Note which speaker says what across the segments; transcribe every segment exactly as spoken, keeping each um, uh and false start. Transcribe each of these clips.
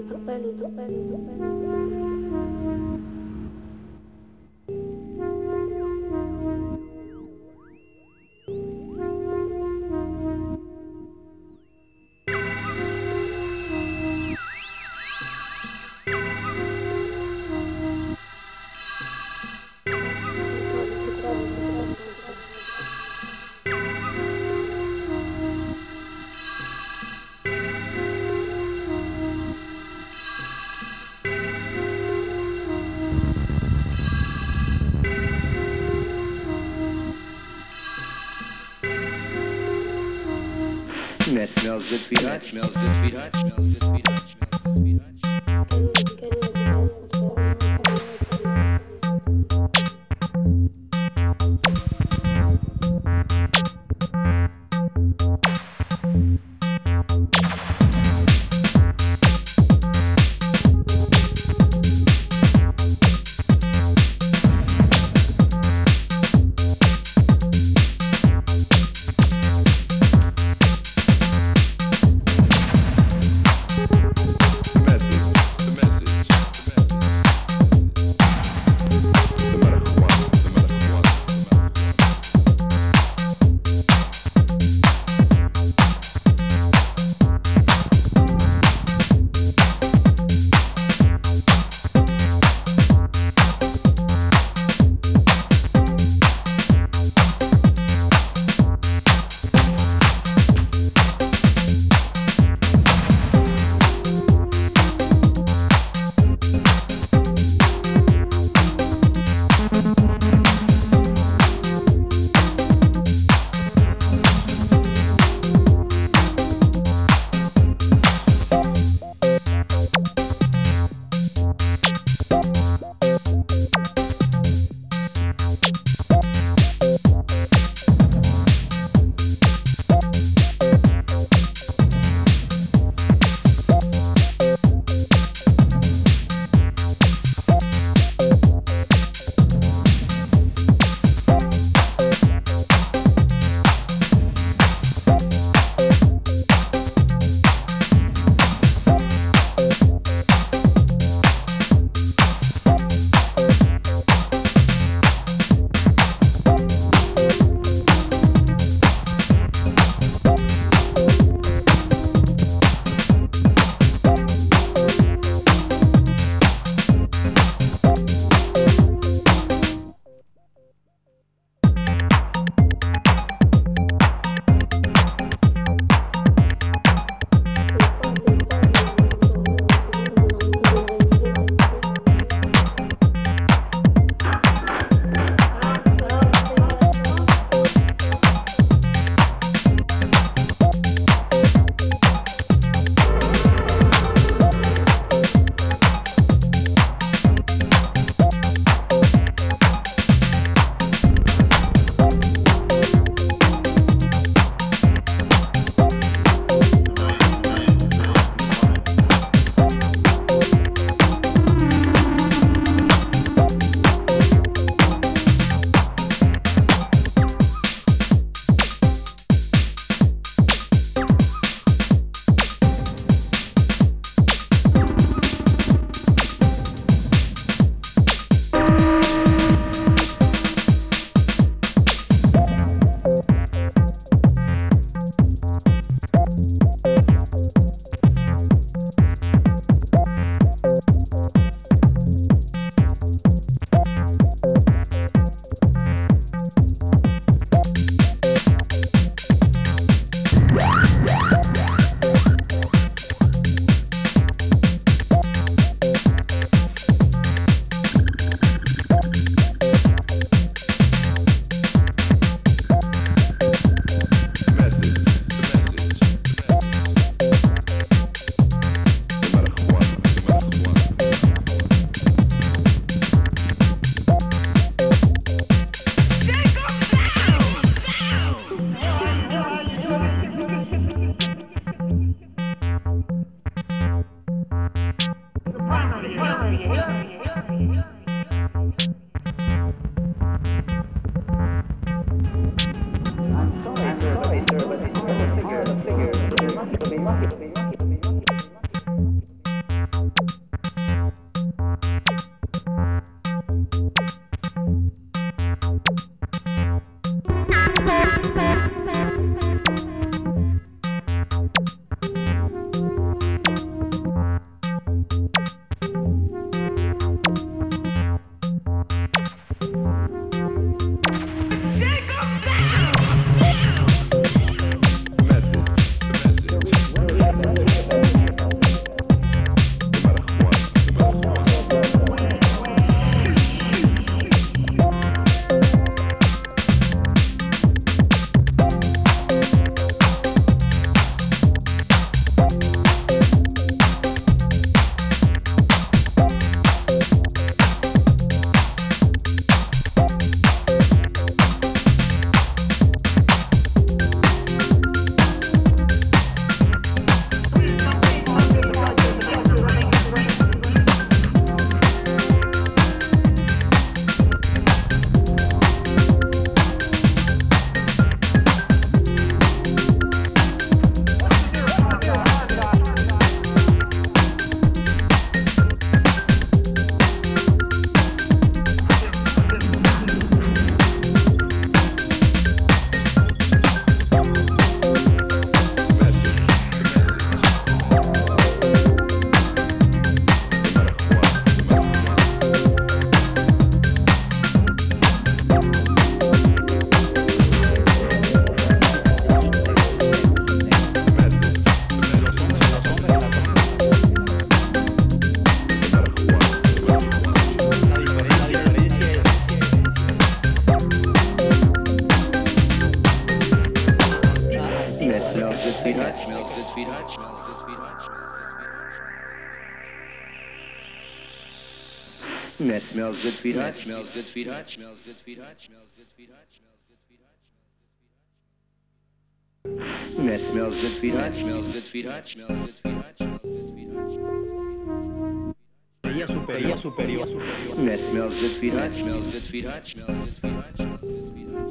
Speaker 1: That smells good, sweetheart. Smells good, sweetheart. Smells good, sweetheart. Smells good, sweetheart.
Speaker 2: It'll be lucky, it'll be lucky, it'll be lucky, it'll be lucky, it'll be lucky.
Speaker 1: sweetheart, smells good, sweetheart, smells good, sweetheart. That smells good, sweetheart, smells good, sweetheart, smells good, sweetheart, smells good, sweetheart, smells good, sweetheart. That smells good, sweetheart, smells good, sweetheart, smells good, sweetheart, smells good, sweetheart.
Speaker 2: Ella superior, superior, superior.
Speaker 1: That smells good, sweetheart, smells good, sweetheart, smells good, sweetheart, smells good, sweetheart.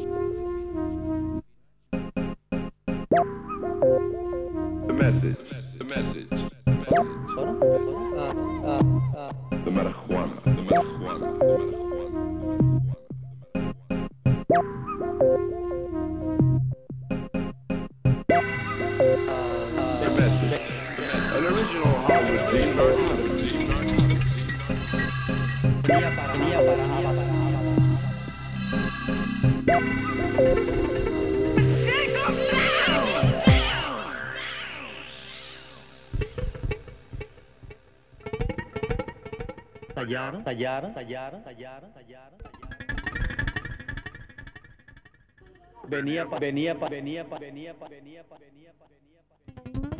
Speaker 3: The message, the message, the message. The marijuana, the marijuana, the marijuana. The message, an original Hollywood theme narcotics.
Speaker 2: Venía para, venía para, venía para. Tallaron, tallaron, tallaron, tallaron, tallaron, tallaron. Venía pa, venía pa, venía pa, venía pa, venía pa, venía pa, venía pa.